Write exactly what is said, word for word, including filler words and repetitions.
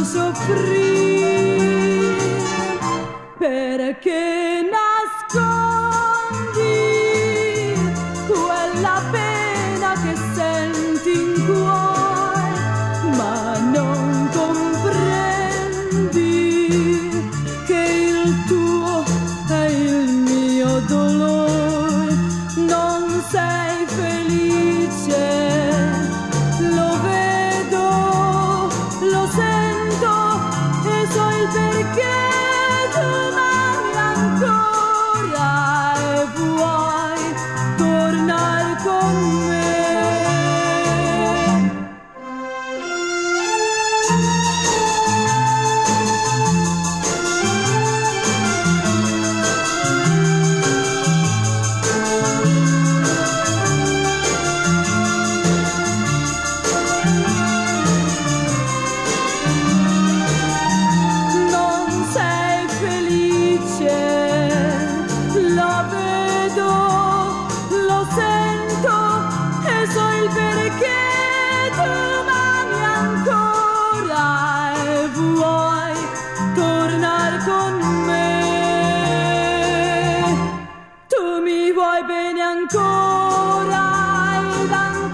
soffrire, perché nascondi quella pena che senti in cuore, ma non comprendi che il tuo è il mio dolore. Non sei felice, lo vedo, lo sento e so il perché. Tu m'ami ancora e vuoi tornare con me. Lo vedo, lo sento e so il perché. Tu m'ami ancora e vuoi tornare con me. Tu mi vuoi bene ancora ed ancora